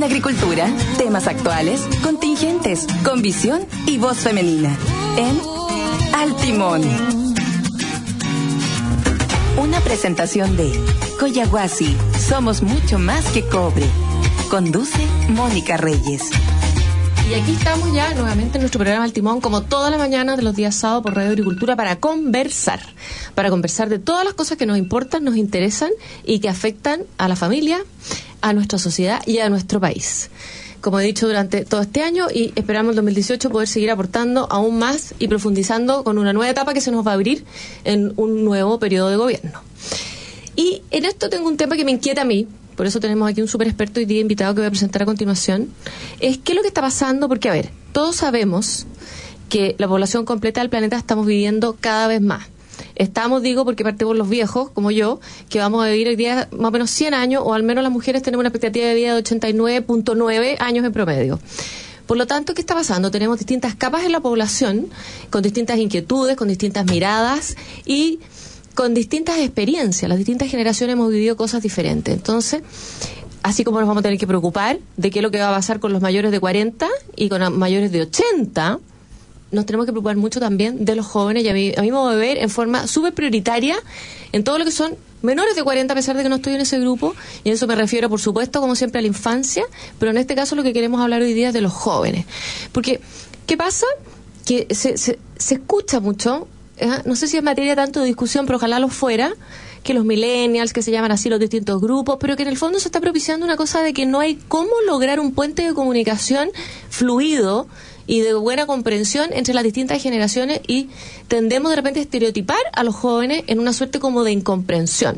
En agricultura, temas actuales, contingentes, con visión y voz femenina. En Al Timón. Una presentación de Coyahuasi, somos mucho más que cobre. Conduce Mónica Reyes. Y aquí estamos ya nuevamente en nuestro programa Al Timón, como todas las mañanas de los días sábados por Radio Agricultura, para conversar de todas las cosas que nos importan, nos interesan y que afectan a la familia, a nuestra sociedad y a nuestro país. Como he dicho durante todo este año, y esperamos el 2018 poder seguir aportando aún más y profundizando con una nueva etapa que se nos va a abrir en un nuevo periodo de gobierno. Y en esto tengo un tema que me inquieta a mí. Por eso tenemos aquí un súper experto y invitado que voy a presentar a continuación. Es qué es lo que está pasando, porque, a ver, todos sabemos que la población completa del planeta estamos viviendo cada vez más. Estamos, digo, porque partimos los viejos, como yo, que vamos a vivir hoy día más o menos 100 años, o al menos las mujeres tenemos una expectativa de vida de 89.9 años en promedio. Por lo tanto, ¿qué está pasando? Tenemos distintas capas en la población, con distintas inquietudes, con distintas miradas y con distintas experiencias. Las distintas generaciones hemos vivido cosas diferentes. Entonces, así como nos vamos a tener que preocupar de qué es lo que va a pasar con los mayores de 40 y con los mayores de 80, nos tenemos que preocupar mucho también de los jóvenes. Y a mí me voy a ver en forma súper prioritaria en todo lo que son menores de 40, a pesar de que no estoy en ese grupo, y en eso me refiero, por supuesto, como siempre, a la infancia, pero en este caso lo que queremos hablar hoy día es de los jóvenes. Porque, ¿qué pasa? Que se escucha mucho, no sé si es materia tanto de discusión, pero ojalá lo fuera, que los millennials, que se llaman así los distintos grupos, pero que en el fondo se está propiciando una cosa de que no hay cómo lograr un puente de comunicación fluido y de buena comprensión entre las distintas generaciones, y tendemos de repente a estereotipar a los jóvenes en una suerte como de incomprensión.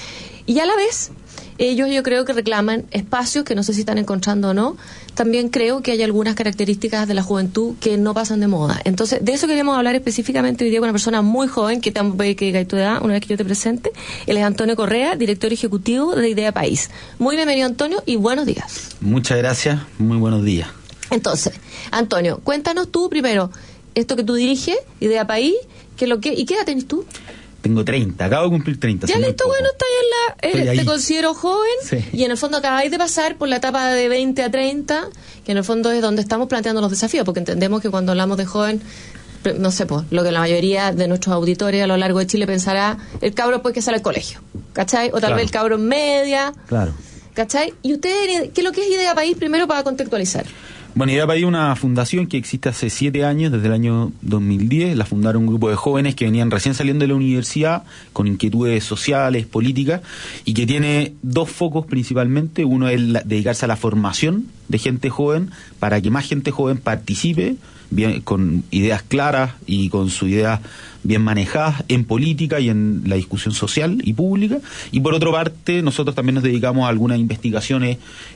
Y a la vez, ellos yo creo que reclaman espacios que no sé si están encontrando o no. También creo que hay algunas características de la juventud que no pasan de moda. Entonces, de eso queremos hablar específicamente hoy día con una persona muy joven, que te que diga tu edad una vez que yo te presente. Él es Antonio Correa, director ejecutivo de Idea País. Muy bienvenido, Antonio, y buenos días. Muchas gracias, muy buenos días. Entonces, Antonio, cuéntanos tú primero, esto que tú diriges, Idea País, ¿y qué edad tenés tú? Tengo 30, acabo de cumplir 30. Ya listo, bueno, está en te considero joven, sí. Y en el fondo acabáis de pasar por la etapa de 20 a 30, que en el fondo es donde estamos planteando los desafíos, porque entendemos que cuando hablamos de joven, no sé, pues, lo que la mayoría de nuestros auditores a lo largo de Chile pensará, el cabro después que sale al colegio, ¿cachai? O tal vez el cabro en media, claro, ¿cachai? ¿Y ustedes qué es lo que es Idea País primero para contextualizar? Bueno, Idea País es una fundación que existe hace 7 años, desde el año 2010. La fundaron un grupo de jóvenes que venían recién saliendo de la universidad, con inquietudes sociales, políticas, y que tiene 2 focos principalmente. Uno es dedicarse a la formación de gente joven, para que más gente joven participe, bien, con ideas claras y con sus ideas bien manejadas en política y en la discusión social y pública. Y por otra parte, nosotros también nos dedicamos a algunas investigaciones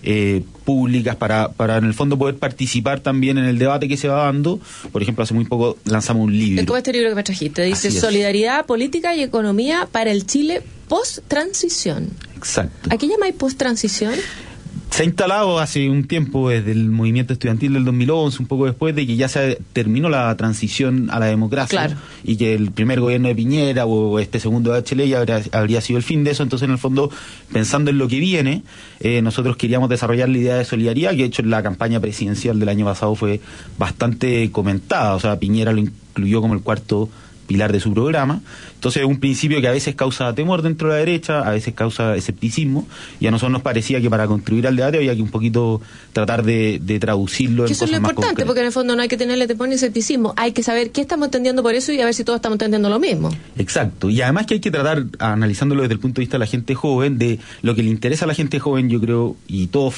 públicas para en el fondo poder participar también en el debate que se va dando. Por ejemplo, hace muy poco lanzamos un libro. ¿Cómo este libro que me trajiste? Dice Solidaridad, Política y Economía para el Chile post-transición. Exacto. ¿A qué llamáis post-transición? Se ha instalado hace un tiempo, desde el movimiento estudiantil del 2011, un poco después de que ya se terminó la transición a la democracia, claro, y que el primer gobierno de Piñera o este segundo de Bachelet ya habría sido el fin de eso. Entonces, en el fondo, pensando en lo que viene, nosotros queríamos desarrollar la idea de solidaridad, que de hecho en la campaña presidencial del año pasado fue bastante comentada. O sea, Piñera lo incluyó como el 4º pilar de su programa. Entonces es un principio que a veces causa temor dentro de la derecha, a veces causa escepticismo, y a nosotros nos parecía que para contribuir al debate había que un poquito tratar de traducirlo en cosas más concretas. Eso es lo importante, porque en el fondo no hay que tenerle temor ni escepticismo, hay que saber qué estamos entendiendo por eso y a ver si todos estamos entendiendo lo mismo. Exacto, y además que hay que tratar, analizándolo desde el punto de vista de la gente joven, de lo que le interesa a la gente joven, yo creo, y todos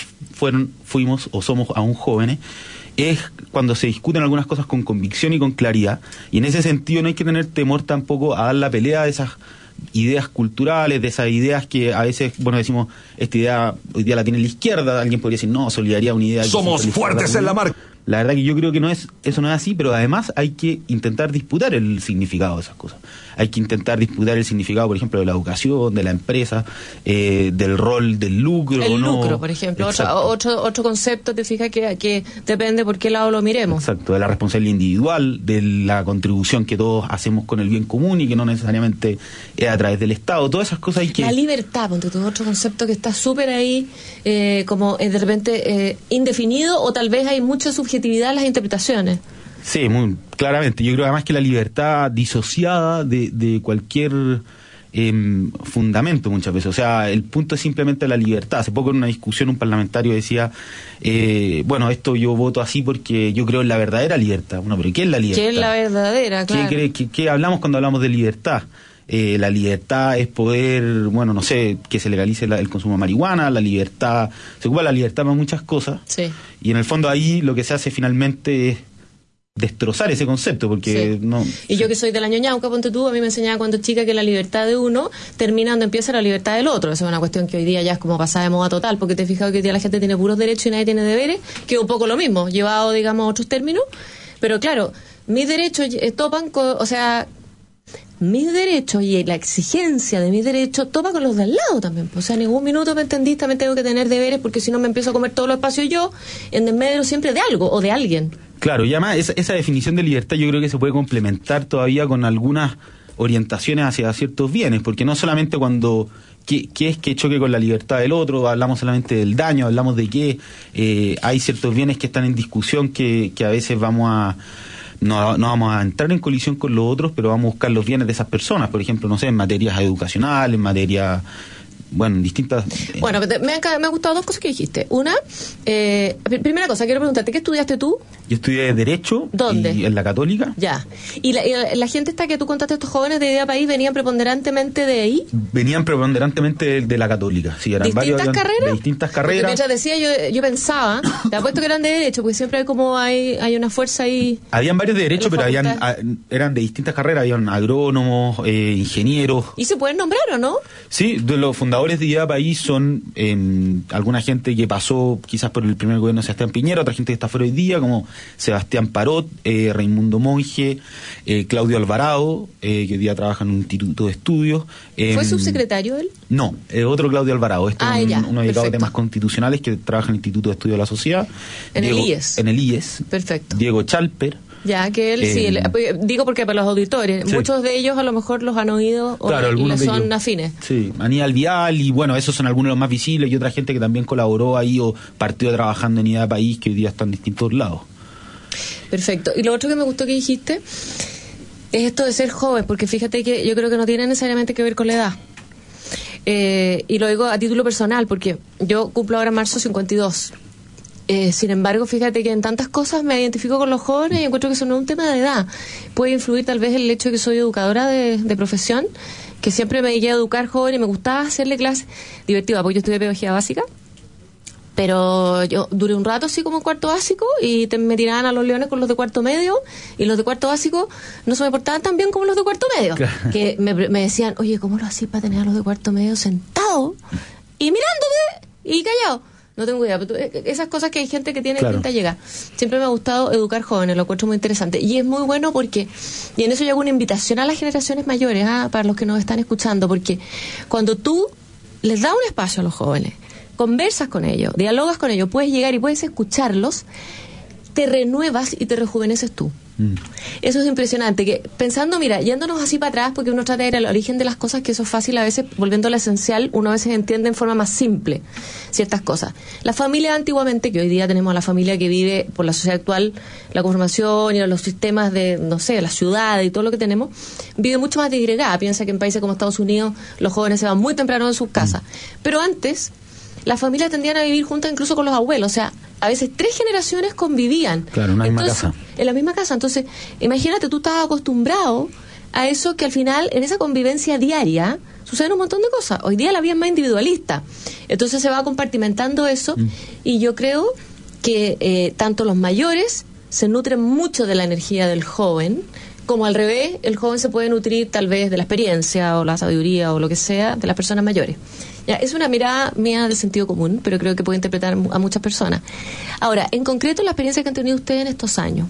fuimos o somos aún jóvenes, es cuando se discuten algunas cosas con convicción y con claridad, y en ese sentido no hay que tener temor tampoco a dar la pelea de esas ideas culturales, de esas ideas que a veces, bueno, decimos, esta idea hoy día la tiene la izquierda, alguien podría decir, no, solidaridad es una idea... Somos fuertes en la marca. La verdad que yo creo que eso no es así, pero además hay que intentar disputar el significado de esas cosas. Hay que intentar disputar el significado, por ejemplo, de la educación, de la empresa, del rol del lucro. El ¿no? lucro, por ejemplo, otro concepto, te fijas que depende por qué lado lo miremos. Exacto, de la responsabilidad individual, de la contribución que todos hacemos con el bien común y que no necesariamente es a través del Estado. Todas esas cosas hay que... La libertad, ponte tú, otro concepto que está súper ahí, como de repente indefinido, o tal vez hay mucha subjetividad en las interpretaciones. Sí, muy claramente. Yo creo además que la libertad disociada de cualquier fundamento muchas veces. O sea, el punto es simplemente la libertad. Hace poco en una discusión un parlamentario decía, bueno, esto yo voto así porque yo creo en la verdadera libertad. Bueno, pero ¿qué es la libertad? ¿Qué es la verdadera? Claro. ¿Qué hablamos cuando hablamos de libertad? La libertad es poder, bueno, no sé, que se legalice el consumo de marihuana, la libertad, se ocupa la libertad para muchas cosas. Sí. Y en el fondo ahí lo que se hace finalmente es destrozar ese concepto, porque sí. no... Y yo que soy de la ñoñauca, ponte tú, a mí me enseñaba cuando chica que la libertad de uno termina donde empieza la libertad del otro. Esa es una cuestión que hoy día ya es como pasada de moda total, porque te he fijado que hoy día la gente tiene puros derechos y nadie tiene deberes, que es un poco lo mismo, llevado, digamos, a otros términos. Pero claro, mis derechos topan con... O sea, mis derechos y la exigencia de mis derechos topa con los del lado también. O sea, en ningún minuto me entendís, también tengo que tener deberes, porque si no me empiezo a comer todos los espacios yo, en medio siempre de algo o de alguien. Claro, y además esa definición de libertad yo creo que se puede complementar todavía con algunas orientaciones hacia ciertos bienes, porque no solamente cuando qué es que choque con la libertad del otro, hablamos solamente del daño, hablamos de que hay ciertos bienes que están en discusión que a veces no vamos a entrar en colisión con los otros, pero vamos a buscar los bienes de esas personas, por ejemplo, no sé, en materias educacionales, en materia... Bueno, distintas... Bueno, me han gustado dos cosas que dijiste. Una, primera cosa, quiero preguntarte, ¿qué estudiaste tú? Yo estudié Derecho. ¿Dónde? Y en la Católica. Ya. ¿Y la gente esta que tú contaste, estos jóvenes de Idea País, venían preponderantemente de ahí? Venían preponderantemente de la Católica, sí, eran ¿Distintas carreras? De distintas carreras. Porque mientras decía, yo pensaba, te apuesto que eran de Derecho, porque siempre hay una fuerza ahí... Habían varios de Derecho, pero eran de distintas carreras, habían agrónomos, ingenieros... ¿Y se pueden nombrar o no? Sí, de los fundadores de Idea País son alguna gente que pasó quizás por el primer gobierno de Sebastián Piñera, otra gente que está fuera hoy día, como Sebastián Parot, Raimundo Monge, Claudio Alvarado, que hoy día trabaja en un instituto de estudios. ¿Fue subsecretario él? No, otro Claudio Alvarado. Uno dedicado perfecto. a temas constitucionales que trabaja en el Instituto de Estudio de la Sociedad. En el IES. En el IES. Perfecto. Diego Chalper. Ya, que él digo porque para los auditores, sí. Muchos de ellos a lo mejor los han oído o claro, les son afines. Sí, Aníbal Vial, y bueno, esos son algunos de los más visibles, y otra gente que también colaboró ahí o partió trabajando en Idea País, que hoy día están en distintos lados. Perfecto. Y lo otro que me gustó que dijiste es esto de ser joven, porque fíjate que yo creo que no tiene necesariamente que ver con la edad. Y lo digo a título personal, porque yo cumplo ahora en marzo 52. Sin embargo, fíjate que en tantas cosas me identifico con los jóvenes y encuentro que eso no es un tema de edad. Puede influir tal vez el hecho de que soy educadora de profesión, que siempre me dediqué a educar jóvenes y me gustaba hacerle clases divertidas, porque yo estudié pedagogía básica, pero yo duré un rato así como en cuarto básico y me tiraban a los leones con los de cuarto medio, y los de cuarto básico no se me portaban tan bien como los de cuarto medio. Claro. Que me decían, oye, ¿cómo lo hacís para tener a los de cuarto medio sentados y mirándote y callados? No tengo idea, pero esas cosas que hay gente que tiene claro. Tinta llega. Siempre me ha gustado educar jóvenes, lo encuentro muy interesante. Y es muy bueno porque, y en eso yo hago una invitación a las generaciones mayores, para los que nos están escuchando, porque cuando tú les das un espacio a los jóvenes, conversas con ellos, dialogas con ellos, puedes llegar y puedes escucharlos, te renuevas y te rejuveneces tú. Eso es impresionante, que pensando, mira, yéndonos así para atrás, porque uno trata de ir al origen de las cosas, que eso es fácil a veces, volviendo a lo esencial, uno a veces entiende en forma más simple ciertas cosas. La familia antiguamente, que hoy día tenemos a la familia que vive por la sociedad actual, la conformación y los sistemas de, no sé, la ciudad y todo lo que tenemos, vive mucho más disgregada. Piensa que en países como Estados Unidos los jóvenes se van muy temprano de sus casas, pero antes las familias tendían a vivir juntas incluso con los abuelos, o sea, a veces 3 generaciones convivían. Claro, en la misma casa. En la misma casa. Entonces, imagínate, tú estás acostumbrado a eso, que al final, en esa convivencia diaria, suceden un montón de cosas. Hoy día la vida es más individualista. Entonces se va compartimentando eso, y yo creo que tanto los mayores se nutren mucho de la energía del joven, como al revés, el joven se puede nutrir tal vez de la experiencia o la sabiduría o lo que sea de las personas mayores. Ya, es una mirada mía de sentido común, pero creo que puede interpretar a muchas personas. Ahora, en concreto, la experiencia que han tenido ustedes en estos años,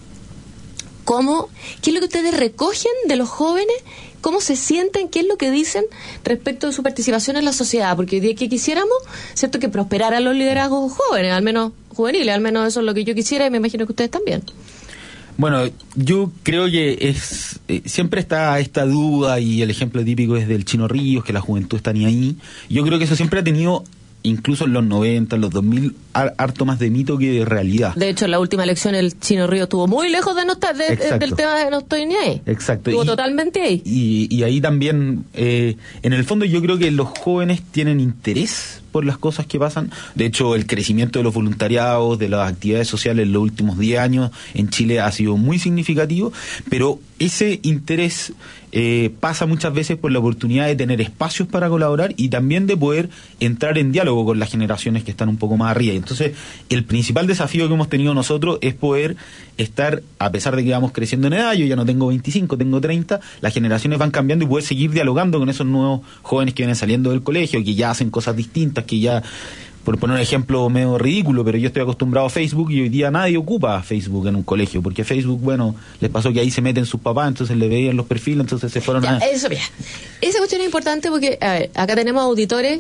¿qué es lo que ustedes recogen de los jóvenes? ¿Cómo se sienten? ¿Qué es lo que dicen respecto de su participación en la sociedad? Porque hoy día que quisiéramos, ¿cierto?, que prosperaran los liderazgos jóvenes, al menos juveniles, al menos eso es lo que yo quisiera y me imagino que ustedes también. Bueno, yo creo que siempre está esta duda, y el ejemplo típico es del Chino Ríos, que la juventud está ni ahí. Yo creo que eso siempre ha tenido, incluso en los 90, en los 2000, harto más de mito que de realidad. De hecho, en la última elección el Chino Ríos estuvo muy lejos de no estar del tema de no estoy ni ahí. Exacto. Estuvo totalmente ahí. Y ahí también, en el fondo yo creo que los jóvenes tienen interés por las cosas que pasan. De hecho, el crecimiento de los voluntariados, de las actividades sociales en los últimos 10 años en Chile ha sido muy significativo, pero ese interés pasa muchas veces por la oportunidad de tener espacios para colaborar y también de poder entrar en diálogo con las generaciones que están un poco más arriba. Entonces, el principal desafío que hemos tenido nosotros es poder estar, a pesar de que vamos creciendo en edad, yo ya no tengo 25, tengo 30, las generaciones van cambiando y poder seguir dialogando con esos nuevos jóvenes que vienen saliendo del colegio, que ya hacen cosas distintas, que ya, por poner un ejemplo medio ridículo, pero yo estoy acostumbrado a Facebook y hoy día nadie ocupa Facebook en un colegio, porque Facebook, bueno, les pasó que ahí se meten sus papás, entonces le veían los perfiles, entonces se fueron ya, eso, mira, esa cuestión es importante porque, a ver, acá tenemos auditores,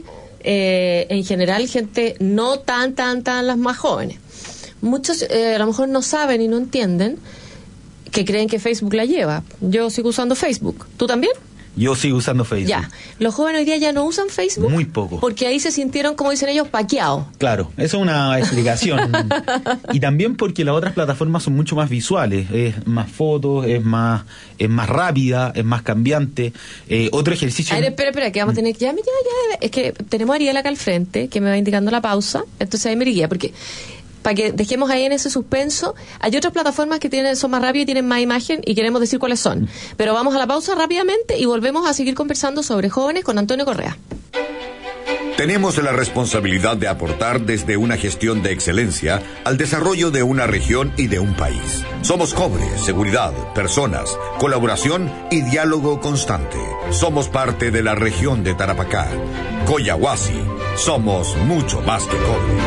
en general, gente no tan las más jóvenes. Muchos a lo mejor no saben y no entienden que creen que Facebook la lleva. Yo sigo usando Facebook. ¿Tú también? Yo sigo usando Facebook. Ya. ¿Los jóvenes hoy día ya no usan Facebook? Muy poco. Porque ahí se sintieron, como dicen ellos, paqueados. Claro, eso es una explicación. Y también porque las otras plataformas son mucho más visuales. Es más fotos, es más rápida, es más cambiante. Otro ejercicio... A ver, espera, que vamos a tener que... Ya, es que tenemos a Ariel acá al frente, que me va indicando la pausa. Entonces ahí me guía, porque... para que dejemos ahí en ese suspenso, hay otras plataformas que son más rápidas y tienen más imagen y queremos decir cuáles son. Pero vamos a la pausa rápidamente y volvemos a seguir conversando sobre jóvenes con Antonio Correa. Tenemos la responsabilidad de aportar desde una gestión de excelencia al desarrollo de una región y de un país. Somos cobre, seguridad, personas, colaboración y diálogo constante. Somos parte de la región de Tarapacá. Coyahuasi, somos mucho más que cobre.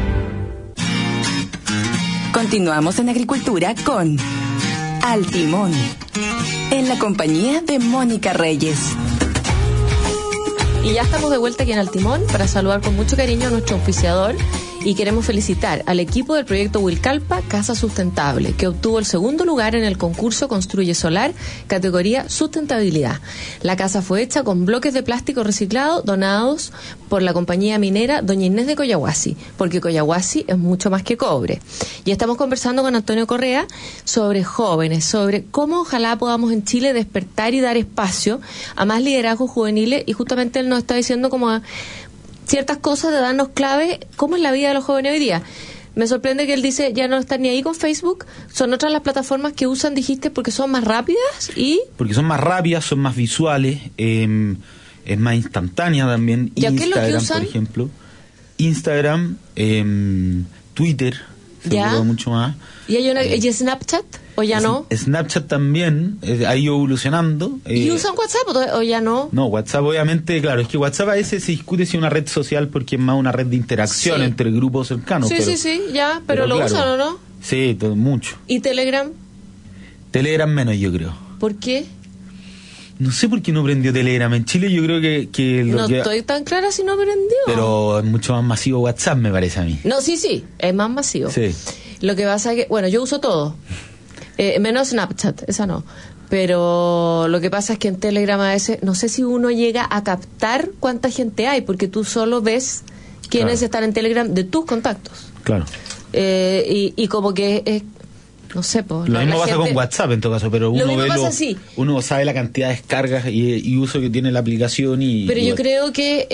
Continuamos en Agricultura con Al Timón, en la compañía de Mónica Reyes. Y ya estamos de vuelta aquí en Al Timón para saludar con mucho cariño a nuestro auspiciador y queremos felicitar al equipo del proyecto Huilcalpa Casa Sustentable, que obtuvo el segundo lugar en el concurso Construye Solar, categoría Sustentabilidad. La casa fue hecha con bloques de plástico reciclado donados por la compañía minera Doña Inés de Coyahuasi, porque Coyahuasi es mucho más que cobre. Y estamos conversando con Antonio Correa sobre jóvenes, sobre cómo ojalá podamos en Chile despertar y dar espacio a más liderazgos juveniles, y justamente él nos está diciendo como ciertas cosas de darnos clave, cómo es la vida de los jóvenes hoy día. Me sorprende que él dice, ya no están ni ahí con Facebook, son otras las plataformas que usan, dijiste, porque son más rápidas y... Porque son más rápidas, son más visuales, es más instantánea también. ¿Ya Instagram, qué es lo que usan? por ejemplo. Instagram, Twitter, se ocupa mucho más. ¿Y hay ¿y Snapchat? ¿O ya no? Snapchat también ha ido evolucionando. ¿Y usan WhatsApp o ya no? No, WhatsApp obviamente, claro, es que WhatsApp a veces se discute si es una red social porque es más una red de interacción entre grupos cercanos. Sí, ya, pero lo claro, usan o no? Sí, mucho. ¿Y Telegram? Telegram menos, yo creo. ¿Por qué? No sé por qué no prendió Telegram. En Chile yo creo que no estoy tan clara si no prendió. Pero es mucho más masivo WhatsApp, me parece a mí. No, sí, es más masivo. Sí. Lo que pasa es que, bueno, yo uso todo. Menos Snapchat, esa no. Pero lo que pasa es que en Telegram a veces, no sé si uno llega a captar cuánta gente hay, porque tú solo ves quiénes están en Telegram de tus contactos. Claro. Y como que es... No sé, pues. Lo mismo pasa con WhatsApp en todo caso, pero uno sabe la cantidad de descargas y uso que tiene la aplicación Pero yo creo que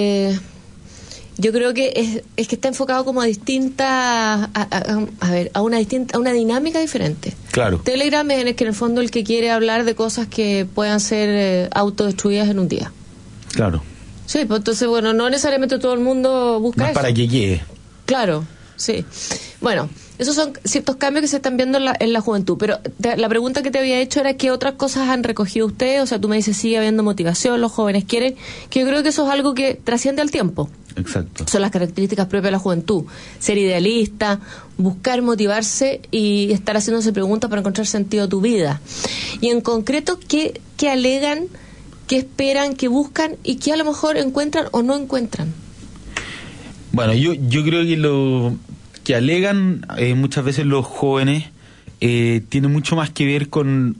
es que está enfocado como a distintas a una dinámica diferente. Claro. Telegram es que en el fondo el que quiere hablar de cosas que puedan ser autodestruidas en un día. Claro. Sí, pues entonces bueno, no necesariamente todo el mundo busca más eso. Para que llegue. Claro. Sí. Bueno, esos son ciertos cambios que se están viendo en la juventud. Pero la pregunta que te había hecho era qué otras cosas han recogido ustedes. O sea, tú me dices, sigue habiendo motivación, los jóvenes quieren. Que yo creo que eso es algo que trasciende al tiempo. Exacto. Son las características propias de la juventud. Ser idealista, buscar motivarse y estar haciéndose preguntas para encontrar sentido a tu vida. Y en concreto, ¿qué alegan, qué esperan, qué buscan y qué a lo mejor encuentran o no encuentran? Bueno, yo creo que lo que alegan muchas veces los jóvenes tiene mucho más que ver con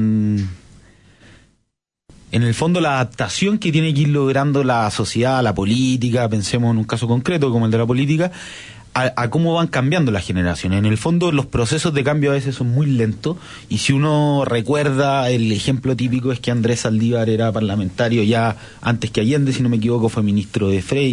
en el fondo la adaptación que tiene que ir logrando la sociedad, la política, pensemos en un caso concreto como el de la política, a cómo van cambiando las generaciones. En el fondo los procesos de cambio a veces son muy lentos, y si uno recuerda, el ejemplo típico es que Andrés Saldívar era parlamentario ya antes que Allende, si no me equivoco, fue ministro de Frey,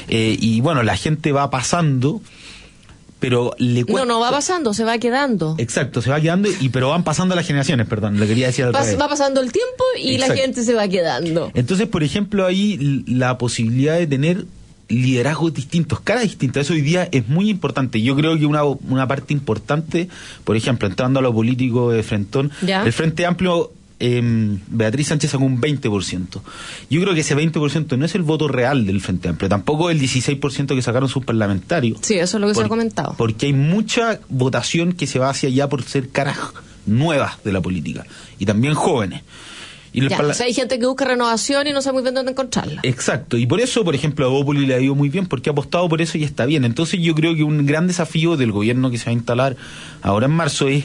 y bueno, la gente va pasando, pero le cuesta... No va pasando, se va quedando. Exacto, se va quedando, pero van pasando las generaciones, perdón, le quería decir al revés. Va pasando el tiempo y Exacto. La gente se va quedando. Entonces, por ejemplo, ahí la posibilidad de tener liderazgos distintos, caras distintas, eso hoy día es muy importante. Yo creo que una parte importante, por ejemplo, entrando a lo político de Frentón, ¿Ya? El Frente Amplio, Beatriz Sánchez sacó un 20%. Yo creo que ese 20% no es el voto real del Frente Amplio, tampoco el 16% que sacaron sus parlamentarios. Sí, eso es lo que se ha comentado. Porque hay mucha votación que se va hacia allá por ser caras nuevas de la política, y también jóvenes. Y o sea, hay gente que busca renovación y no sabe muy bien dónde encontrarla. Exacto, y por eso, por ejemplo, a Bópoli le ha ido muy bien, porque ha apostado por eso y está bien. Entonces yo creo que un gran desafío del gobierno que se va a instalar ahora en marzo es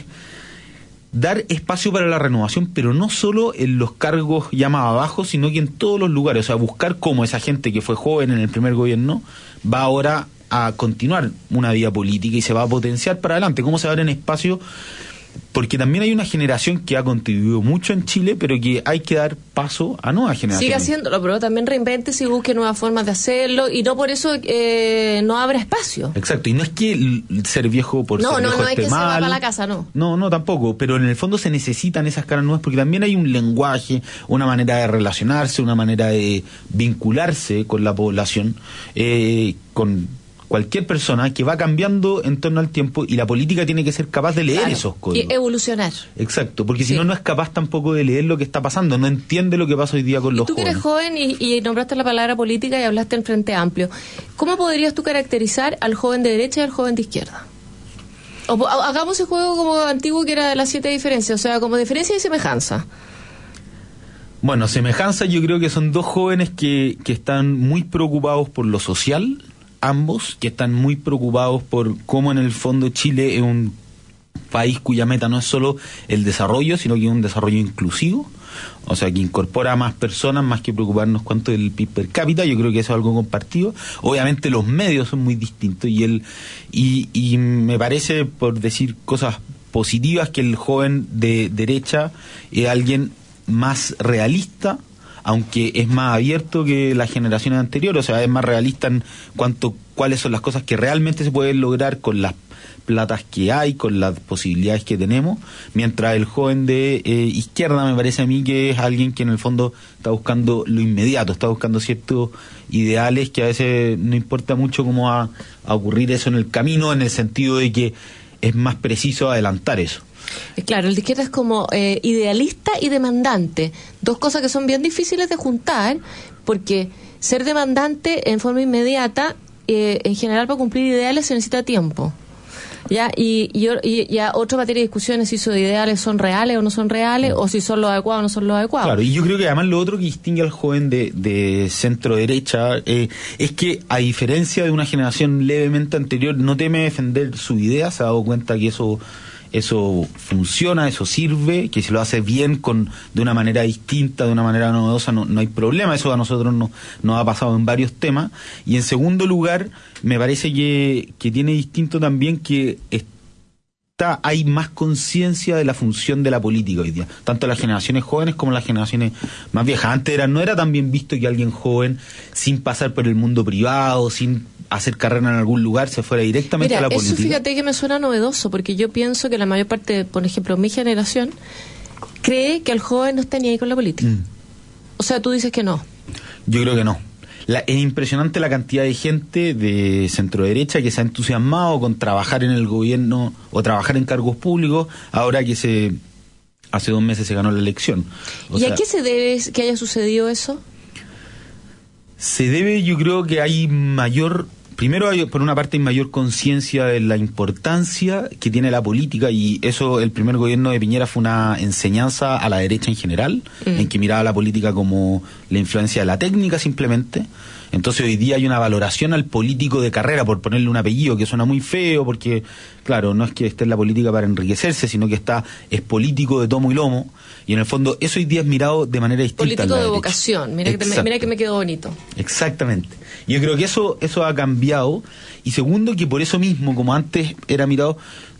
dar espacio para la renovación, pero no solo en los cargos ya más abajo, sino que en todos los lugares. O sea, buscar cómo esa gente que fue joven en el primer gobierno va ahora a continuar una vida política y se va a potenciar para adelante. Cómo se abren espacio, porque también hay una generación que ha contribuido mucho en Chile, pero que hay que dar paso a nuevas generaciones. Sigue haciéndolo, pero también reinvente y busque nuevas formas de hacerlo, y no por eso no abra espacio. Exacto, y no es que ser viejo por ser viejo no esté es que mal. se va para la casa, no. No, tampoco, pero en el fondo se necesitan esas caras nuevas, porque también hay un lenguaje, una manera de relacionarse, una manera de vincularse con la población, con cualquier persona, que va cambiando en torno al tiempo, y la política tiene que ser capaz de leer esos códigos. Y evolucionar. Exacto, porque si no es capaz tampoco de leer lo que está pasando, no entiende lo que pasa hoy día con los jóvenes. Tú que eres joven y nombraste la palabra política y hablaste en Frente Amplio, ¿cómo podrías tú caracterizar al joven de derecha y al joven de izquierda? Hagamos ese juego como antiguo que era de las 7 diferencias, o sea, como diferencia y semejanza. Bueno, semejanza, yo creo que son dos jóvenes que están muy preocupados por lo social, ambos, que están muy preocupados por cómo en el fondo Chile es un país cuya meta no es solo el desarrollo, sino que es un desarrollo inclusivo, o sea, que incorpora a más personas, más que preocuparnos cuánto es el PIB per cápita. Yo creo que eso es algo compartido. Obviamente los medios son muy distintos, y me parece, por decir cosas positivas, que el joven de derecha es alguien más realista, aunque es más abierto que las generaciones anteriores, o sea, es más realista en cuáles son las cosas que realmente se pueden lograr con las platas que hay, con las posibilidades que tenemos, mientras el joven de izquierda me parece a mí que es alguien que en el fondo está buscando lo inmediato, está buscando ciertos ideales que a veces no importa mucho cómo va a ocurrir eso en el camino, en el sentido de que es más preciso adelantar eso. Claro, el de izquierda es como idealista y demandante, dos cosas que son bien difíciles de juntar, porque ser demandante en forma inmediata, en general para cumplir ideales se necesita tiempo. Ya, y ya otra materia de discusión es si esos ideales son reales o no son reales, o si son los adecuados o no son los adecuados. Claro, y yo creo que además lo otro que distingue al joven de centro derecha es que, a diferencia de una generación levemente anterior, no teme defender su idea, se ha dado cuenta que eso funciona, eso sirve, que si lo hace bien, de una manera distinta, de una manera novedosa, no hay problema. Eso a nosotros nos ha pasado en varios temas. Y en segundo lugar, me parece que tiene distinto también que hay más conciencia de la función de la política hoy día, tanto las generaciones jóvenes como las generaciones más viejas. Antes no era tan bien visto que alguien joven, sin pasar por el mundo privado, sin hacer carrera en algún lugar, se fuera directamente a la política. Eso, fíjate que me suena novedoso, porque yo pienso que la mayor parte, por ejemplo, mi generación cree que el joven no está ni ahí con la política. O sea, tú dices que no. Yo creo que no. Es impresionante la cantidad de gente de centro-derecha que se ha entusiasmado con trabajar en el gobierno o trabajar en cargos públicos ahora que hace 2 meses se ganó la elección. ¿Y a qué se debe que haya sucedido eso? Se debe, yo creo que hay primero por una parte hay mayor conciencia de la importancia que tiene la política, y eso el primer gobierno de Piñera fue una enseñanza a la derecha en general, en que miraba la política como la influencia de la técnica simplemente. Entonces hoy día hay una valoración al político de carrera, por ponerle un apellido que suena muy feo, porque claro, no es que esté en la política para enriquecerse, sino que es político de tomo y lomo, y en el fondo eso hoy día es mirado de manera distinta. Político de vocación, mira que me quedó bonito. Exactamente. Yo creo que eso ha cambiado, y segundo, que por eso mismo, como antes era mirado,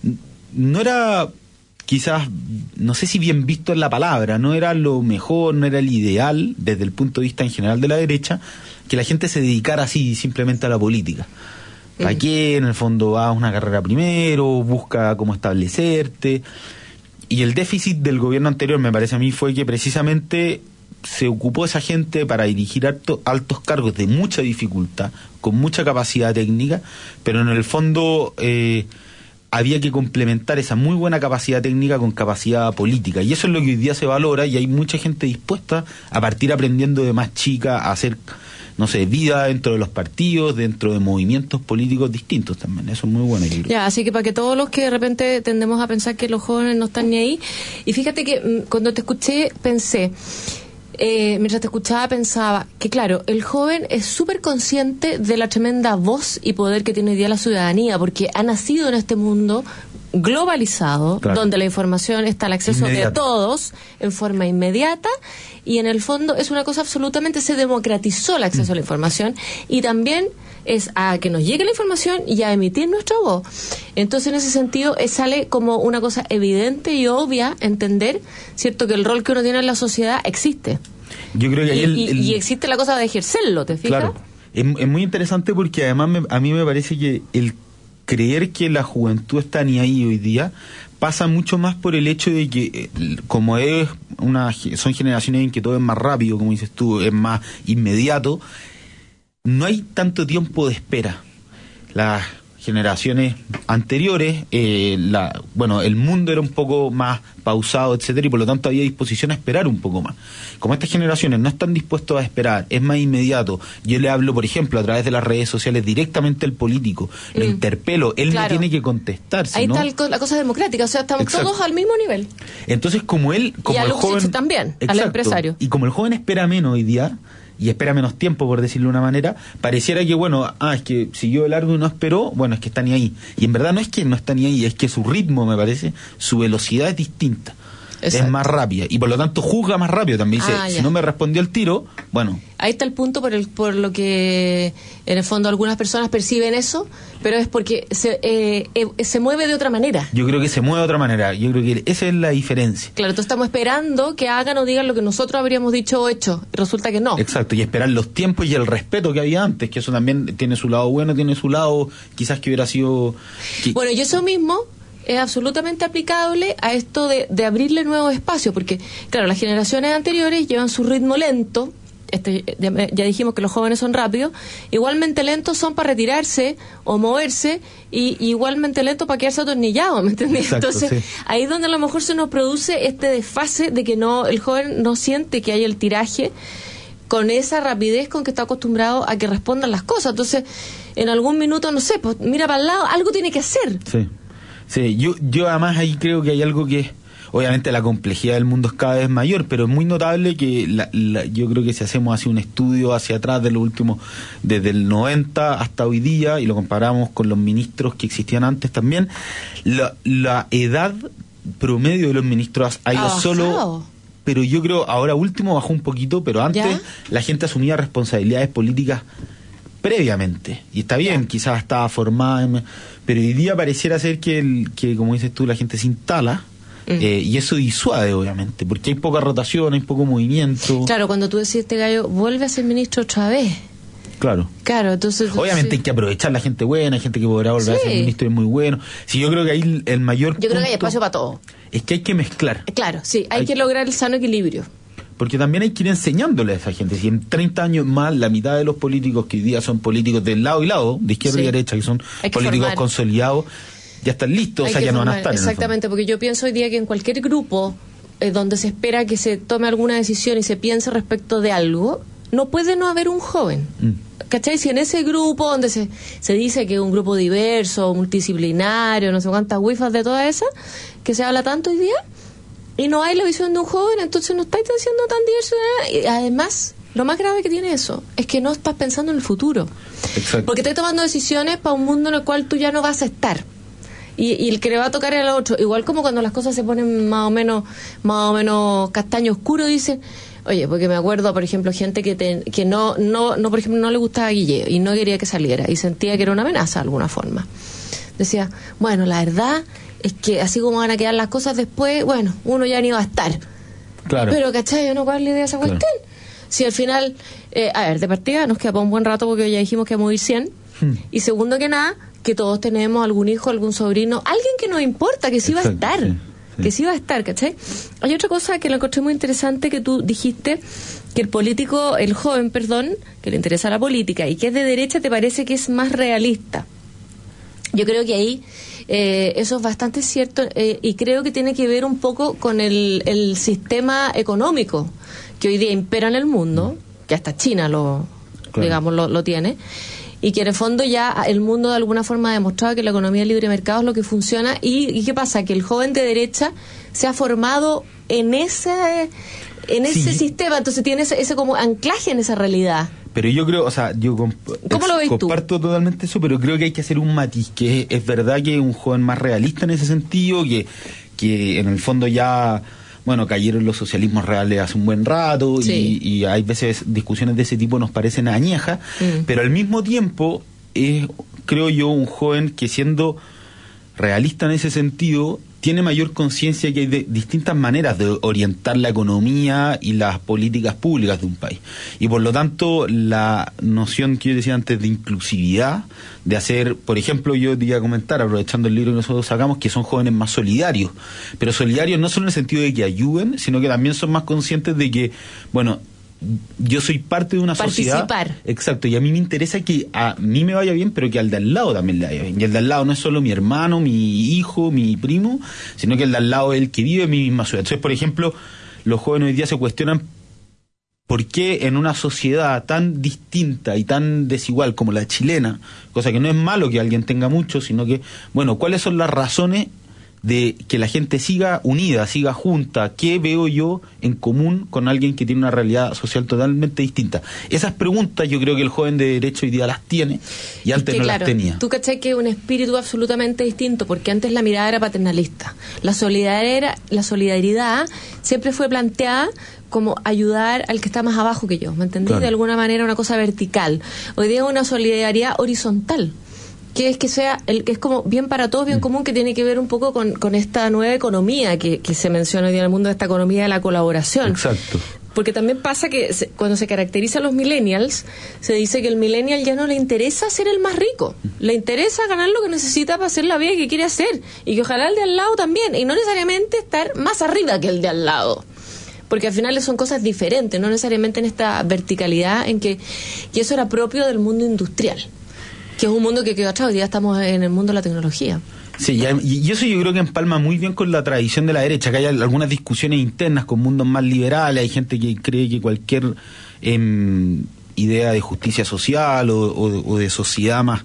no era quizás, no sé si bien visto es la palabra, no era lo mejor, no era el ideal desde el punto de vista en general de la derecha, que la gente se dedicara así simplemente a la política. ¿Para qué? En el fondo vas a una carrera primero, busca cómo establecerte. Y el déficit del gobierno anterior, me parece a mí, fue que precisamente se ocupó esa gente para dirigir altos cargos de mucha dificultad, con mucha capacidad técnica, pero en el fondo había que complementar esa muy buena capacidad técnica con capacidad política, y eso es lo que hoy día se valora, y hay mucha gente dispuesta a partir aprendiendo de más chica a hacer, no sé, vida dentro de los partidos, dentro de movimientos políticos distintos también. Eso es muy bueno, yo creo. Ya, así que para que todos los que de repente tendemos a pensar que los jóvenes no están ni ahí, y fíjate que cuando te escuché pensé, mientras te escuchaba pensaba que claro, el joven es súper consciente de la tremenda voz y poder que tiene hoy día la ciudadanía, porque ha nacido en este mundo globalizado, claro, donde la información está al acceso de todos en forma inmediata, y en el fondo es una cosa absolutamente, se democratizó el acceso a la información, y también es a que nos llegue la información y a emitir nuestra voz. Entonces, en ese sentido, sale como una cosa evidente y obvia entender, ¿cierto?, que el rol que uno tiene en la sociedad existe. Yo creo que y existe la cosa de ejercerlo, ¿te fijas? Claro. Es muy interesante porque además a mí me parece que el creer que la juventud está ni ahí hoy día pasa mucho más por el hecho de que como son generaciones en que todo es más rápido, como dices tú, es más inmediato, no hay tanto tiempo de espera. Las generaciones anteriores, el mundo era un poco más pausado, etcétera, y por lo tanto había disposición a esperar un poco más. Como estas generaciones no están dispuestos a esperar, es más inmediato. Yo le hablo, por ejemplo, a través de las redes sociales directamente al político, lo interpelo, él me tiene que contestar. Ahí está la cosa democrática, o sea, estamos todos al mismo nivel. Entonces, como el joven también, al empresario. Y como el joven espera menos hoy día, y espera menos tiempo, por decirlo de una manera, pareciera que, es que siguió de largo y no esperó, es que está ni ahí. Y en verdad no es que no está ni ahí, es que su ritmo, me parece, su velocidad es distinta. Exacto. Es más rápida, y por lo tanto juzga más rápido también. Dice, si no me respondió el tiro, ahí está el punto por lo que en el fondo algunas personas perciben eso, pero es porque se mueve de otra manera. Yo creo que se mueve de otra manera, yo creo que esa es la diferencia. Claro, entonces estamos esperando que hagan o digan lo que nosotros habríamos dicho o hecho, y resulta que no. Exacto, y esperar los tiempos y el respeto que había antes, que eso también tiene su lado bueno, tiene su lado quizás que hubiera sido... Bueno, y eso mismo es absolutamente aplicable a esto de abrirle nuevos espacios, porque claro, las generaciones anteriores llevan su ritmo lento, ya dijimos que los jóvenes son rápidos, igualmente lentos son para retirarse o moverse, y igualmente lentos para quedarse atornillados, ¿me entendés? Exacto, entonces ahí es donde a lo mejor se nos produce este desfase de que el joven no siente que hay el tiraje con esa rapidez con que está acostumbrado a que respondan las cosas. Entonces en algún minuto, no sé, pues mira para el lado, algo tiene que hacer. Sí, yo además ahí creo que hay algo que, obviamente la complejidad del mundo es cada vez mayor, pero es muy notable que yo creo que si hacemos así un estudio hacia atrás de lo último, desde el 90 hasta hoy día, y lo comparamos con los ministros que existían antes también, la edad promedio de los ministros ha ido solo... Pero yo creo, ahora último bajó un poquito, pero antes la gente asumía responsabilidades políticas previamente, y está bien, quizás estaba formada, pero hoy día pareciera ser que como dices tú, la gente se instala, y eso disuade obviamente, porque hay poca rotación, hay poco movimiento. Claro, cuando tú decís este gallo vuelve a ser ministro otra vez. Claro, entonces obviamente hay que aprovechar la gente buena, hay gente que podrá volver a ser ministro y es muy bueno. Sí, yo creo que ahí el mayor creo que hay espacio para todo. Es que hay que mezclar. Claro, sí, hay que lograr el sano equilibrio. porque también hay que ir enseñándole a esa gente. Si en 30 años más la mitad de los políticos que hoy día son políticos del lado y lado, de izquierda y derecha, que son políticos consolidados, ya están listos, o sea, ya no van a estar. Exactamente, porque yo pienso hoy día que en cualquier grupo donde se espera que se tome alguna decisión y se piense respecto de algo, no puede no haber un joven. ¿Cachai? Si en ese grupo donde se dice que es un grupo diverso, multidisciplinario, no sé cuántas wifas de todas esas, que se habla tanto hoy día, y no hay la visión de un joven, entonces no estáis siendo tan diverso. Y además, lo más grave que tiene eso es que no estás pensando en el futuro. Exacto. Porque estás tomando decisiones para un mundo en el cual tú ya no vas a estar. Y el que le va a tocar es al otro. Igual como cuando las cosas se ponen más o menos castaño oscuro, dicen... Oye, porque me acuerdo, por ejemplo, gente que no, por ejemplo, no le gustaba Guille y no quería que saliera y sentía que era una amenaza de alguna forma. Decía, bueno, la verdad es que así como van a quedar las cosas después, bueno, uno ya ni va a estar. Claro. Pero, ¿cachai? ¿No? ¿Cuál es la idea de esa cuestión? Si al final, a ver, de partida nos queda para un buen rato porque ya dijimos que vamos a ir 100. Y segundo que nada, que todos tenemos algún hijo, algún sobrino, alguien que nos importa, que sí va a estar. Sí. Que sí va a estar, ¿cachai? Hay otra cosa que lo encontré muy interesante que tú dijiste, que el joven, que le interesa la política y que es de derecha, te parece que es más realista. Yo creo que ahí eso es bastante cierto y creo que tiene que ver un poco con el sistema económico que hoy día impera en el mundo, que hasta China lo tiene. Y que en el fondo ya el mundo de alguna forma ha demostrado que la economía del libre mercado es lo que funciona. ¿Y qué pasa? Que el joven de derecha se ha formado en ese sistema, entonces tiene ese como anclaje en esa realidad. Pero yo creo, o sea, ¿Cómo lo ves tú? Comparto totalmente eso, pero creo que hay que hacer un matiz, que es verdad que es un joven más realista en ese sentido, que en el fondo ya... Bueno, cayeron los socialismos reales hace un buen rato y hay veces discusiones de ese tipo nos parecen añejas, pero al mismo tiempo es, creo yo, un joven que siendo realista en ese sentido tiene mayor conciencia que hay distintas maneras de orientar la economía y las políticas públicas de un país. Y por lo tanto, la noción que yo decía antes de inclusividad, de hacer, por ejemplo, yo te iba a comentar, aprovechando el libro que nosotros sacamos, que son jóvenes más solidarios. Pero solidarios no solo en el sentido de que ayuden, sino que también son más conscientes de que, bueno, yo soy parte de una sociedad. Exacto, y a mí me interesa que a mí me vaya bien, pero que al de al lado también le vaya bien. Y el de al lado no es solo mi hermano, mi hijo, mi primo, sino que el de al lado es el que vive en mi misma ciudad. Entonces, por ejemplo, los jóvenes hoy día se cuestionan por qué en una sociedad tan distinta y tan desigual como la chilena, cosa que no es malo que alguien tenga mucho, sino que, bueno, ¿cuáles son las razones de que la gente siga unida, siga junta? ¿Qué veo yo en común con alguien que tiene una realidad social totalmente distinta? Esas preguntas yo creo que el joven de derecho hoy día las tiene y antes no las tenía. Tú cachai que es un espíritu absolutamente distinto, porque antes la mirada era paternalista. La solidaridad siempre fue planteada como ayudar al que está más abajo que yo, ¿me entendí? Claro. De alguna manera una cosa vertical. Hoy día es una solidaridad horizontal, que es que sea que es como bien para todos, bien común, que tiene que ver un poco con esta nueva economía que se menciona hoy día en el mundo, de esta economía de la colaboración. Exacto. Porque también pasa que cuando se caracteriza a los millennials, se dice que el millennial ya no le interesa ser el más rico, le interesa ganar lo que necesita para hacer la vida que quiere hacer, y que ojalá el de al lado también, y no necesariamente estar más arriba que el de al lado, porque al final son cosas diferentes, no necesariamente en esta verticalidad y eso era propio del mundo industrial, que es un mundo que quedó atrás. Hoy día estamos en el mundo de la tecnología. Sí, y eso yo creo que empalma muy bien con la tradición de la derecha, que hay algunas discusiones internas con mundos más liberales, hay gente que cree que cualquier idea de justicia social o de sociedad más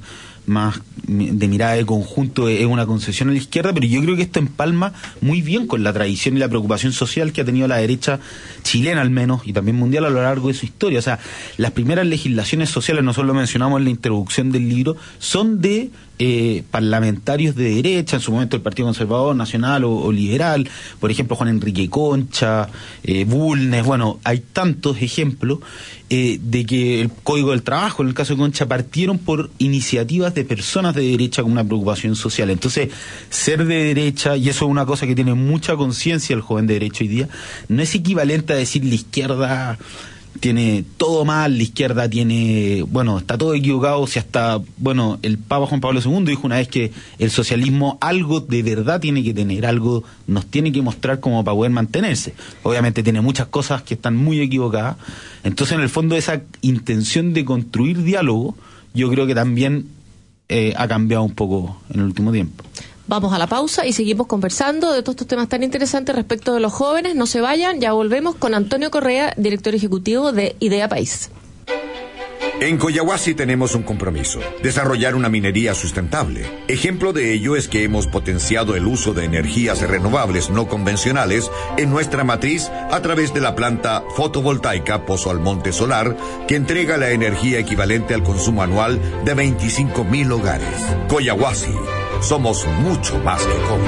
de mirada de conjunto es una concesión a la izquierda, pero yo creo que esto empalma muy bien con la tradición y la preocupación social que ha tenido la derecha chilena al menos, y también mundial a lo largo de su historia. O sea, las primeras legislaciones sociales, nosotros lo mencionamos en la introducción del libro, son de parlamentarios de derecha, en su momento el Partido Conservador Nacional o Liberal, por ejemplo Juan Enrique Concha, Bulnes, bueno, hay tantos ejemplos de que el Código del Trabajo, en el caso de Concha, partieron por iniciativas de personas de derecha con una preocupación social. Entonces, ser de derecha, y eso es una cosa que tiene mucha conciencia el joven de derecha hoy día, no es equivalente a decir la izquierda tiene todo mal, la izquierda tiene, bueno, está todo equivocado, si hasta, bueno, el Papa Juan Pablo II dijo una vez que el socialismo algo de verdad tiene que tener, algo nos tiene que mostrar como para poder mantenerse. Obviamente tiene muchas cosas que están muy equivocadas, entonces en el fondo esa intención de construir diálogo, yo creo que también ha cambiado un poco en el último tiempo. Vamos a la pausa y seguimos conversando de todos estos temas tan interesantes respecto de los jóvenes. No se vayan, ya volvemos con Antonio Correa, director ejecutivo de Idea País. En Coyahuasi tenemos un compromiso: desarrollar una minería sustentable. Ejemplo de ello es que hemos potenciado el uso de energías renovables no convencionales en nuestra matriz a través de la planta fotovoltaica Pozo Almonte Solar, que entrega la energía equivalente al consumo anual de 25,000 hogares. Coyahuasi, somos mucho más que cobre.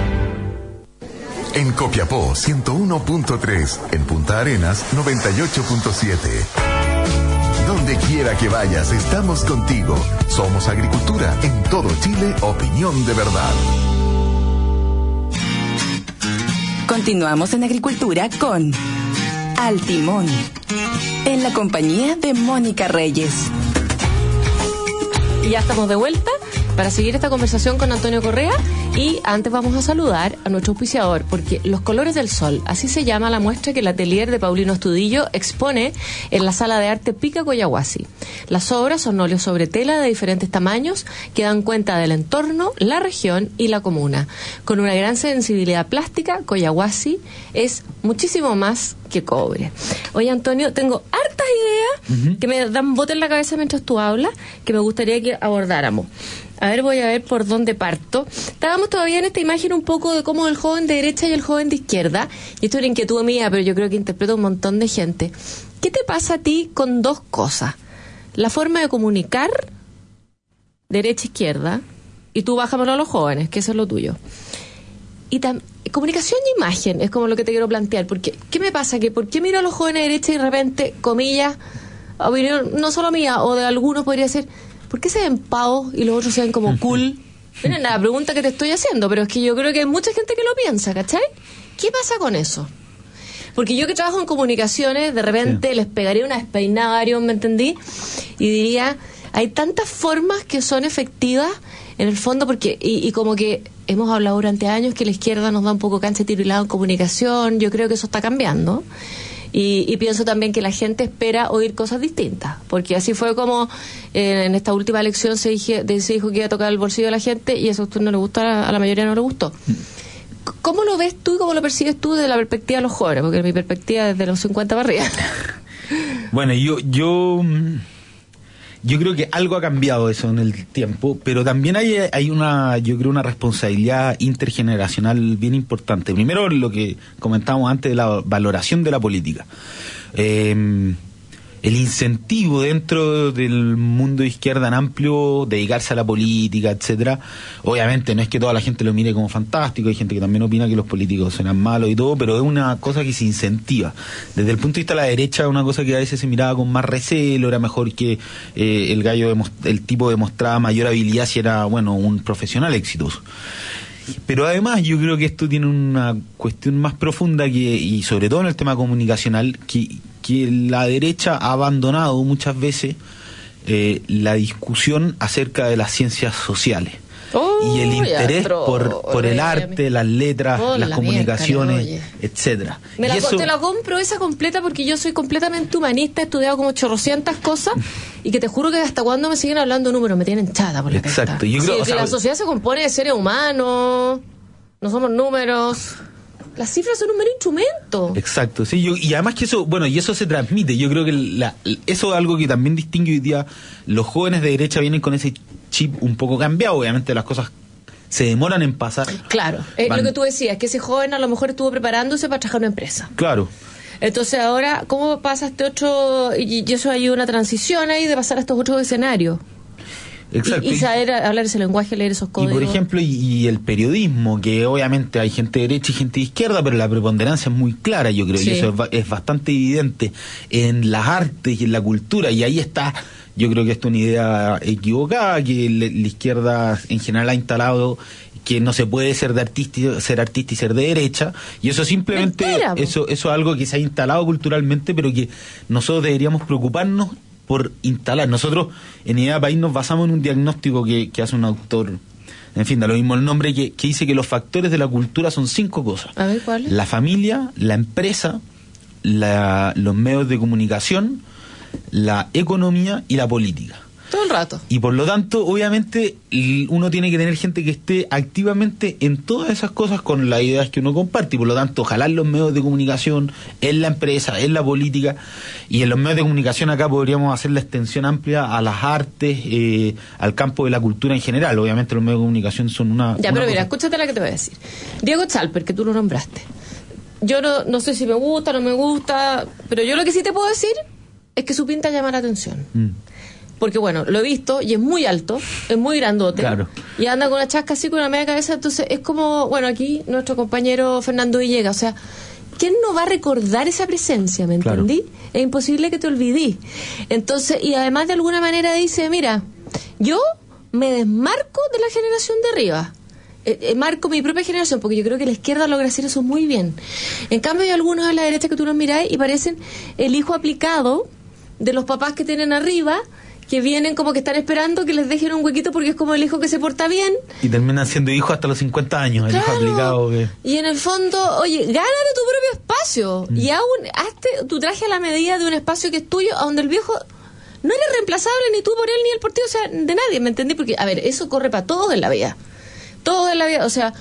En Copiapó 101.3, en Punta Arenas 98.7. Donde quiera que vayas, estamos contigo. Somos Agricultura, en todo Chile, opinión de verdad. Continuamos en Agricultura con Al Timón, en la compañía de Mónica Reyes. Y ya estamos de vuelta para seguir esta conversación con Antonio Correa, y antes vamos a saludar a nuestro auspiciador, porque Los Colores del Sol, así se llama la muestra que el atelier de Paulino Estudillo expone en la Sala de Arte Pica Coyahuasi. Las obras son óleos sobre tela de diferentes tamaños que dan cuenta del entorno, la región y la comuna. Con una gran sensibilidad plástica, Coyahuasi es muchísimo más que cobre. Oye, Antonio, tengo hartas ideas que me dan bote en la cabeza mientras tú hablas, que me gustaría que abordáramos. A ver, voy a ver por dónde parto. Estábamos todavía en esta imagen un poco de cómo el joven de derecha y el joven de izquierda, y esto es una inquietud mía, pero yo creo que interpreta un montón de gente. ¿Qué te pasa a ti con dos cosas? La forma de comunicar, derecha-izquierda, y tú bájamelo a los jóvenes, que eso es lo tuyo. Y comunicación y imagen es como lo que te quiero plantear, porque ¿qué me pasa? Que ¿por qué miro a los jóvenes de derecha y de repente, comillas, opinión no solo mía, o de algunos podría ser, ¿por qué se ven pavos y los otros se ven como cool? Miren, la pregunta que te estoy haciendo, pero es que yo creo que hay mucha gente que lo piensa, ¿cachai? ¿Qué pasa con eso? Porque yo que trabajo en comunicaciones, de repente les pegaría una despeinada a varios, ¿me entendí? Y diría, hay tantas formas que son efectivas, en el fondo, porque y como que hemos hablado durante años que la izquierda nos da un poco cancha tiro y lado en comunicación. Yo creo que eso está cambiando. Y pienso también que la gente espera oír cosas distintas, porque así fue como en esta última elección se dijo que iba a tocar el bolsillo de la gente, y eso a usted no le gusta, a la mayoría no le gustó. ¿Cómo lo ves tú y cómo lo percibes tú desde la perspectiva de los jóvenes? Porque mi perspectiva es de los 50 para arriba. Bueno, yo creo que algo ha cambiado eso en el tiempo, pero también hay una, yo creo, una responsabilidad intergeneracional bien importante. Primero, lo que comentábamos antes de la valoración de la política. El incentivo dentro del mundo de izquierda en amplio, dedicarse a la política, etcétera. Obviamente no es que toda la gente lo mire como fantástico, hay gente que también opina que los políticos serán malos y todo, pero es una cosa que se incentiva. Desde el punto de vista de la derecha, una cosa que a veces se miraba con más recelo, era mejor que el tipo demostraba mayor habilidad si era, bueno, un profesional exitoso. Pero además yo creo que esto tiene una cuestión más profunda y sobre todo en el tema comunicacional, que la derecha ha abandonado muchas veces la discusión acerca de las ciencias sociales y el interés por el arte, las letras, las comunicaciones, etcétera. Te la compro esa completa, porque yo soy completamente humanista, he estudiado como 800 cosas, y que te juro que hasta cuando me siguen hablando números me tienen chata por la cresta. Exacto. Yo creo, que la sociedad se compone de seres humanos, no somos números. Las cifras son un mero instrumento. Exacto, sí, y además que eso, bueno, y eso se transmite. Yo creo que eso es algo que también distingue hoy día. Los jóvenes de derecha vienen con ese chip un poco cambiado. Obviamente las cosas se demoran en pasar. Claro, lo que tú decías, que ese joven a lo mejor estuvo preparándose para trabajar en una empresa. Claro. Entonces ahora, ¿cómo pasa este otro? Y eso hay una transición ahí de pasar a estos otros escenarios. Exacto. Y saber hablar ese lenguaje, leer esos códigos. Y por ejemplo, y el periodismo, que obviamente hay gente de derecha y gente de izquierda, pero la preponderancia es muy clara, yo creo, sí. Y eso es bastante evidente en las artes y en la cultura, y ahí está. Yo creo que esto es una idea equivocada que la izquierda en general ha instalado, que no se puede ser artista y ser de derecha, y eso simplemente, Mentira, eso es algo que se ha instalado culturalmente, pero que nosotros deberíamos preocuparnos por instalar. Nosotros en Idea País nos basamos en un diagnóstico que hace un autor, en fin, da lo mismo el nombre, que dice que los factores de la cultura son 5 cosas. A ver, ¿cuáles? La familia, la empresa, los medios de comunicación, la economía y la política. Todo el rato. Y por lo tanto, obviamente, uno tiene que tener gente que esté activamente en todas esas cosas con las ideas que uno comparte. Y por lo tanto, ojalá en los medios de comunicación, en la empresa, en la política. Y en los medios de comunicación acá podríamos hacer la extensión amplia a las artes, al campo de la cultura en general. Obviamente los medios de comunicación son una... Ya, una pero mira, cosa. escúchate la que te voy a decir. Diego Chalper, que tú lo nombraste. Yo no sé si me gusta, no me gusta, pero yo lo que sí te puedo decir es que su pinta llama la atención. Porque bueno, lo he visto y es muy alto, es muy grandote. Claro. Y anda con una chasca así, con una media cabeza. Entonces es como, bueno, aquí nuestro compañero Fernando Villegas. O sea, ¿quién no va a recordar esa presencia? ¿Me entendí? Claro. Es imposible que te olvidís. Entonces, y además de alguna manera dice, mira, yo me desmarco de la generación de arriba. Marco mi propia generación, porque yo creo que la izquierda logra hacer eso muy bien. En cambio hay algunos de la derecha que tú los miráis y parecen el hijo aplicado de los papás que tienen arriba, que vienen como que están esperando que les dejen un huequito porque es como el hijo que se porta bien. Y terminan siendo hijos hasta los 50 años, el hijo Claro. aplicado. Y en el fondo, oye, gánate tu propio espacio y hazte tu traje a la medida de un espacio que es tuyo, a donde el viejo no eres reemplazable ni tú por él ni el por ti, o sea, de nadie, ¿me entendí? Porque, a ver, eso corre para todos en la vida. Todos en la vida, o sea,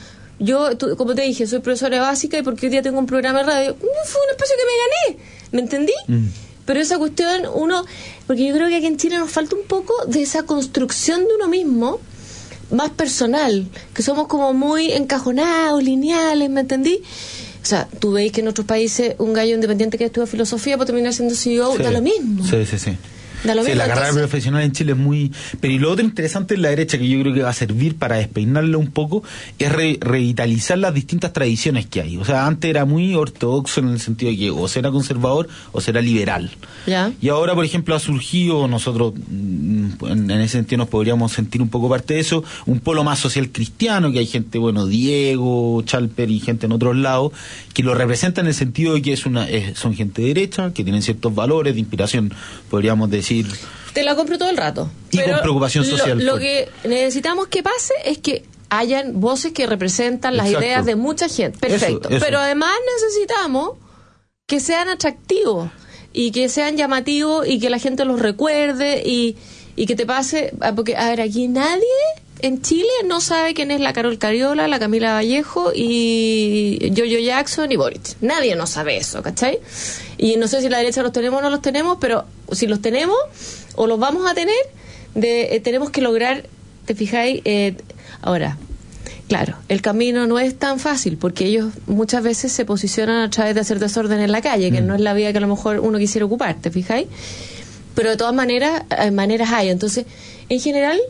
como te dije, soy profesora básica y porque hoy día tengo un programa de radio, fue un espacio que me gané, ¿me entendí? Pero esa cuestión, porque yo creo que aquí en Chile nos falta un poco de esa construcción de uno mismo más personal, que somos como muy encajonados, lineales, ¿me entendí? O sea, tú veis que en otros países un gallo independiente que estudia filosofía puede terminar siendo CEO, Sí. da lo mismo. Sí. Da lo Sí, mismo. la carrera Entonces, profesional en Chile es muy... Pero y lo otro interesante en la derecha, que yo creo que va a servir para despeinarlo un poco, es revitalizar las distintas tradiciones que hay. O sea, antes era muy ortodoxo en el sentido de que o será conservador o será liberal. ya. Y ahora, por ejemplo, ha surgido, nosotros en ese sentido nos podríamos sentir un poco parte de eso, un polo más social cristiano, que hay gente, bueno, Diego, Chalper y gente en otros lados, que lo representa en el sentido de que son gente derecha, que tienen ciertos valores de inspiración, podríamos decir. Te la compro todo el rato. Y con preocupación social Lo fuerte. que necesitamos que pase es que hayan voces que representan las Exacto. ideas de mucha gente. Perfecto. Eso. Pero además necesitamos que sean atractivos y que sean llamativos y que la gente los recuerde y que te pase. Porque, a ver, aquí nadie en Chile no sabe quién es la Carol Cariola, la Camila Vallejo y Jojo Jackson y Boric. Nadie no sabe eso, ¿cachai? Y no sé si la derecha los tenemos o no los tenemos, pero si los tenemos o los vamos a tener, tenemos que lograr, ¿te fijáis? Ahora, claro, el camino no es tan fácil porque ellos muchas veces se posicionan a través de hacer desorden en la calle, que no es la vía que a lo mejor uno quisiera ocupar, ¿te fijáis? Pero de todas maneras hay. Entonces, en general,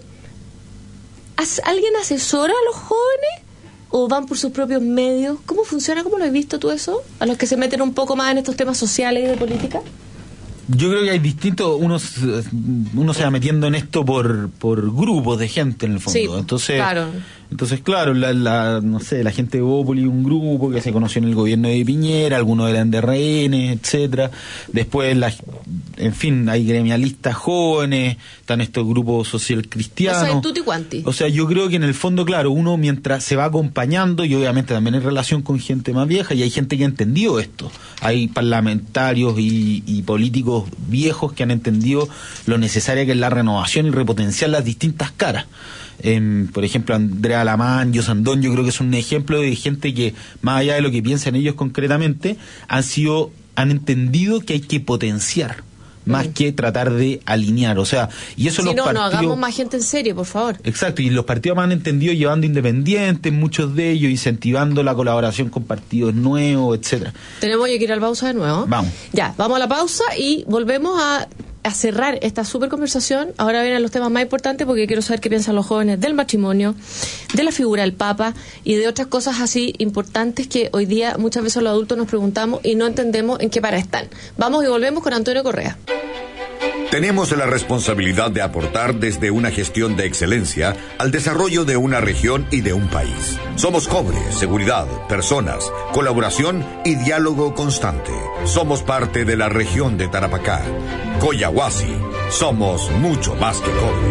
¿alguien asesora a los jóvenes o van por sus propios medios? ¿Cómo funciona? ¿Cómo lo has visto tú eso? A los que se meten un poco más en estos temas sociales y de política. Yo creo que hay distintos, uno se va metiendo en esto por grupos de gente en el fondo. Sí, Entonces, claro, no sé, la gente de Bópoli, un grupo que se conoció en el gobierno de Piñera, algunos eran de rehenes, etcétera. Después, en fin, hay gremialistas jóvenes, están estos grupos social cristianos. O sea, en tutti quanti. O sea, yo creo que en el fondo, claro, uno mientras se va acompañando, y obviamente también en relación con gente más vieja, y hay gente que ha entendido esto. Hay parlamentarios y políticos viejos que han entendido lo necesaria que es la renovación y repotenciar las distintas caras. Por ejemplo, Andrea Alamán, Yosandón, yo creo que es un ejemplo de gente que, más allá de lo que piensan ellos concretamente, han entendido que hay que potenciar más que tratar de alinear, o sea, y eso Si los no, partidos... no hagamos más gente en serio, por favor. Exacto, y los partidos me han entendido llevando independientes, muchos de ellos, incentivando la colaboración con partidos nuevos, etcétera. Tenemos que ir a la pausa de nuevo. Vamos. Ya, vamos a la pausa y volvemos a cerrar esta super conversación. Ahora vienen los temas más importantes porque quiero saber qué piensan los jóvenes del matrimonio, de la figura del Papa y de otras cosas así importantes que hoy día muchas veces los adultos nos preguntamos y no entendemos en qué para están. Vamos y volvemos con Antonio Correa. Tenemos la responsabilidad de aportar desde una gestión de excelencia al desarrollo de una región y de un país. Somos cobre, seguridad, personas, colaboración y diálogo constante. Somos parte de la región de Tarapacá. Coyahuasi, somos mucho más que cobre.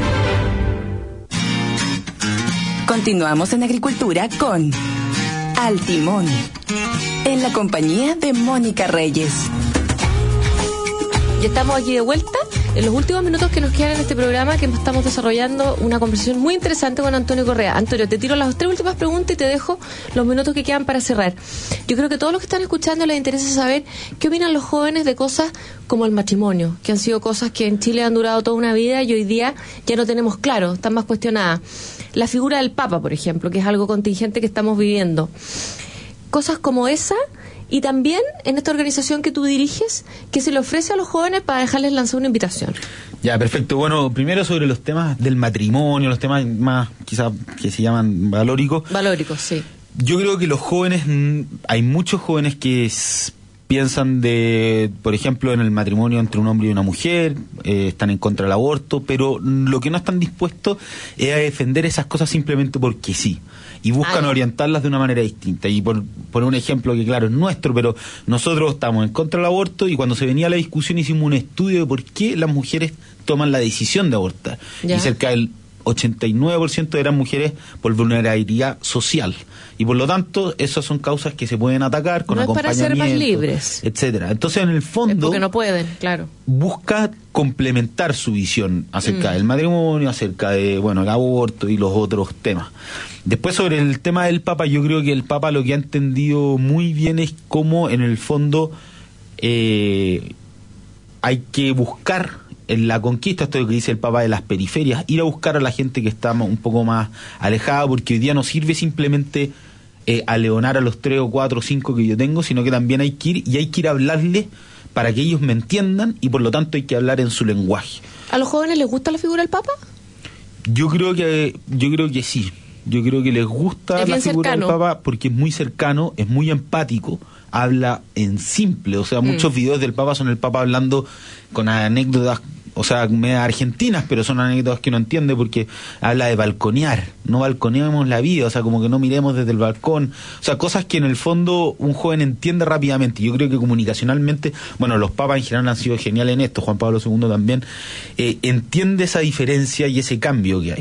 Continuamos en agricultura con Al Timón, en la compañía de Mónica Reyes. Ya estamos aquí de vuelta en los últimos minutos que nos quedan en este programa, que estamos desarrollando una conversación muy interesante con Antonio Correa. Antonio, te tiro las 3 últimas preguntas y te dejo los minutos que quedan para cerrar. Yo creo que a todos los que están escuchando les interesa saber qué opinan los jóvenes de cosas como el matrimonio, que han sido cosas que en Chile han durado toda una vida y hoy día ya no tenemos claro, están más cuestionadas. La figura del Papa, por ejemplo, que es algo contingente que estamos viviendo. Cosas como esa. Y también en esta organización que tú diriges, que se le ofrece a los jóvenes para dejarles lanzar una invitación. Ya, perfecto. Bueno, primero sobre los temas del matrimonio, los temas más quizás que se llaman valóricos. Valóricos, sí. Yo creo que los jóvenes, hay muchos jóvenes que piensan por ejemplo, en el matrimonio entre un hombre y una mujer, están en contra del aborto, pero lo que no están dispuestos es a defender esas cosas simplemente porque sí. Y buscan orientarlas de una manera distinta. Y por un ejemplo que, claro, es nuestro, pero nosotros estamos en contra del aborto y cuando se venía la discusión hicimos un estudio de por qué las mujeres toman la decisión de abortar. ¿Ya? Y cerca del 89% eran mujeres por vulnerabilidad social. Y por lo tanto, esas son causas que se pueden atacar con acompañamiento. No es para ser más libres, etcétera. Entonces, en el fondo, es porque no pueden, claro. Busca complementar su visión acerca del matrimonio, acerca de, bueno, el aborto y los otros temas. Después, sobre el tema del Papa, yo creo que el Papa lo que ha entendido muy bien es cómo, en el fondo, hay que buscar en la conquista, esto que dice el Papa de las periferias, ir a buscar a la gente que está un poco más alejada, porque hoy día no sirve simplemente aleonar a los 3 o 4 o 5 que yo tengo, sino que también hay que ir a hablarles para que ellos me entiendan y por lo tanto hay que hablar en su lenguaje. ¿A los jóvenes les gusta la figura del Papa? Yo creo que sí. Yo creo que les gusta la figura del Papa porque es muy cercano, es muy empático, habla en simple, o sea, muchos videos del Papa son el Papa hablando con anécdotas, o sea, medio argentinas, pero son anécdotas que no entiende porque habla de balconear, no balconeamos la vida, o sea, como que no miremos desde el balcón, o sea, cosas que en el fondo un joven entiende rápidamente. Yo creo que comunicacionalmente, bueno, los papas en general han sido geniales en esto, Juan Pablo II también, entiende esa diferencia y ese cambio que hay.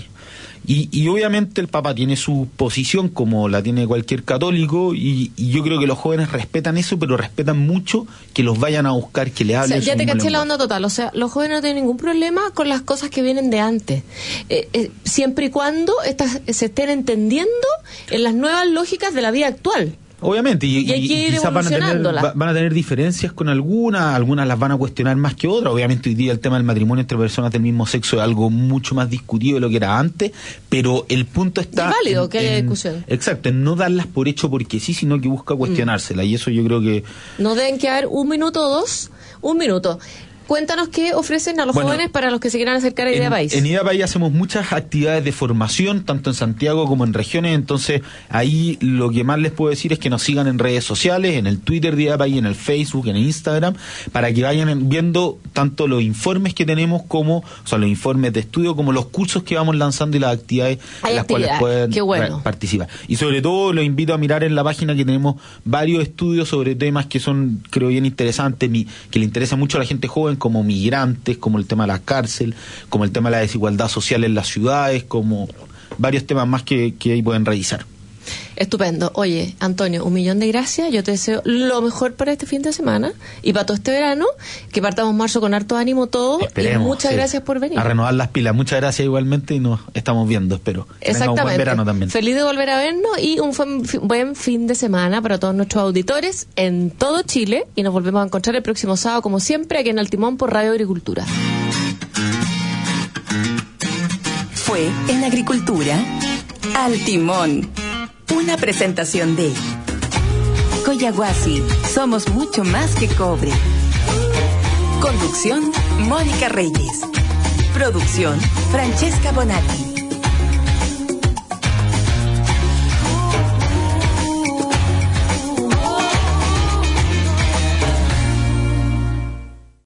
Y obviamente el Papa tiene su posición como la tiene cualquier católico y yo creo que los jóvenes respetan eso, pero respetan mucho que los vayan a buscar, que le hablen. O sea, ya te caché la onda total, o sea, los jóvenes no tienen ningún problema con las cosas que vienen de antes, siempre y cuando se estén entendiendo en las nuevas lógicas de la vida actual. Obviamente, y quizás van a tener diferencias con algunas las van a cuestionar más que otras. Obviamente hoy día el tema del matrimonio entre personas del mismo sexo es algo mucho más discutido de lo que era antes, pero el punto está... Es válido que haya discusión. Exacto, en no darlas por hecho porque sí, sino que busca cuestionársela, y eso yo creo que... No deben quedar 1 minuto o 2, 1 minuto. Cuéntanos qué ofrecen a los jóvenes para los que se quieran acercar a Idea País. En Idea País hacemos muchas actividades de formación, tanto en Santiago como en regiones, entonces ahí lo que más les puedo decir es que nos sigan en redes sociales, en el Twitter de Idea País, en el Facebook, en el Instagram, para que vayan viendo tanto los informes que tenemos como, o sea, los informes de estudio, como los cursos que vamos lanzando y las actividades en las cuales pueden participar. Y sobre todo los invito a mirar en la página que tenemos varios estudios sobre temas que son, creo, bien interesantes, que le interesa mucho a la gente joven, como migrantes, como el tema de la cárcel, como el tema de la desigualdad social en las ciudades, como varios temas más que ahí pueden revisar. Estupendo. Oye, Antonio, 1.000.000 de gracias. Yo te deseo lo mejor para este fin de semana y para todo este verano, que partamos marzo con harto ánimo todos. Esperemos, y muchas gracias por venir. A renovar las pilas. Muchas gracias igualmente y nos estamos viendo, espero. Que exactamente. Un buen verano también. Feliz de volver a vernos y un buen fin de semana para todos nuestros auditores en todo Chile, y nos volvemos a encontrar el próximo sábado, como siempre, aquí en Al Timón por Radio Agricultura. Fue en Agricultura Al Timón. Una presentación de Coyahuasi, somos mucho más que cobre. Conducción, Mónica Reyes. Producción, Francesca Bonatti.